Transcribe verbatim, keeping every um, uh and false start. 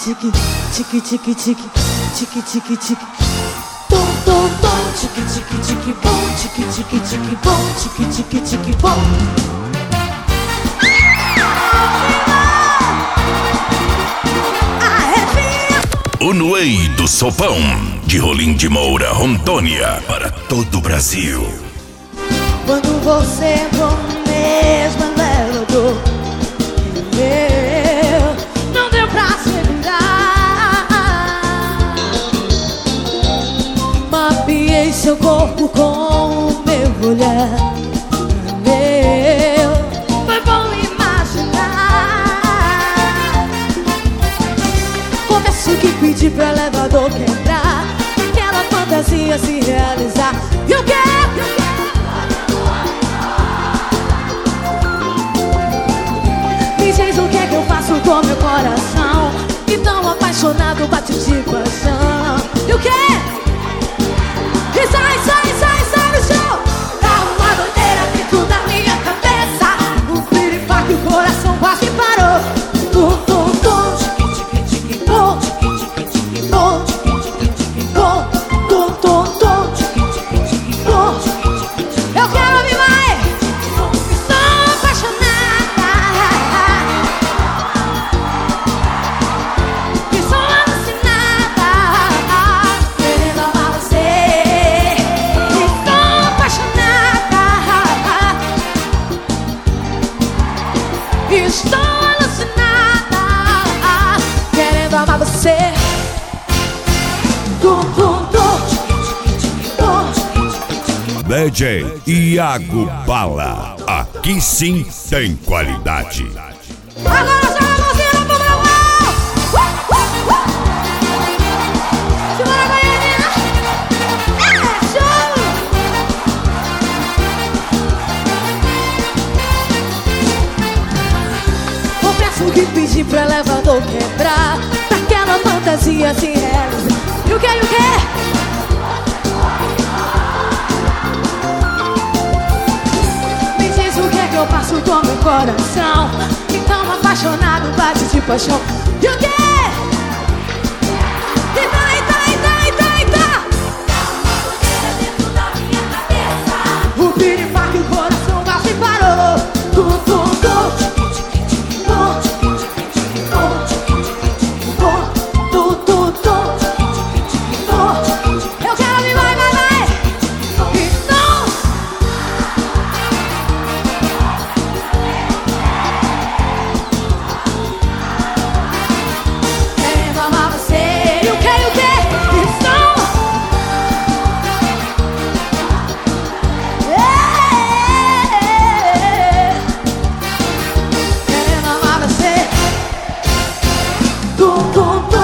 tique, tique, tique, tique, tique, tique, tique. Tom, tom, tom, tique, tique, tique, bom, tique, tique, tique, bom, tique, tique, tique, bom. O Noei do Sopão, de Rolim de Moura, Rondônia, para todo o Brasil. Quando você entrou no mesmo elevador que eu, não deu pra segurar. Mapeei seu corpo com o meu olhar. Meu, foi bom imaginar. Confesso que pedi pro elevador quebrar, aquela fantasia se realizar. E o que? Me diz o que é que eu faço com meu coração, que tão apaixonado bate de paixão. E o que? E sai, sai, sai, sai no chão. Dá uma doideira dentro da minha cabeça, um piripaque, o coração quase parou. Tum, tum, tum, tique, tique, tique, bom, tique, tique, tique, bom, tique, tique, tique, bom, tum, tum, tum, tique, tique, tique, bom, tique, tique, tique. Eu quero ouvir mais. Estou apaixonada, estou alucinada, querendo amar você. Estou apaixonada, estou alucinada, querendo amar você. Tum, tum, tum, tique, tique, tique, bom, tique, tique, tique. D J Iago Bala, aqui sim tem qualidade. Agora joga a mãozinha no povo. Uh, uh, uh. Segura a Goiânia. É show. Confesso que pedi pro elevador quebrar, daquela fantasia se realizar. E o que, e o que? Me diz o que é que eu faço com meu coração, que tão apaixonado bate de paixão. E o que? E tá, e tá, e tá, e tá, e tá. O piripaque, o coração quase parou. Tum, tum, tum, tique, tique, tique, bom, tique, tique, tique, bom, tique, tique, tique, bom, tum, tum, tum, tique, tique, tique, bom, tique, tique. Eu quero ouvir, vai, vai, vai. Então, querendo amar você. E o que, e o que? Então, é, querendo amar você. Tum, tum, tum.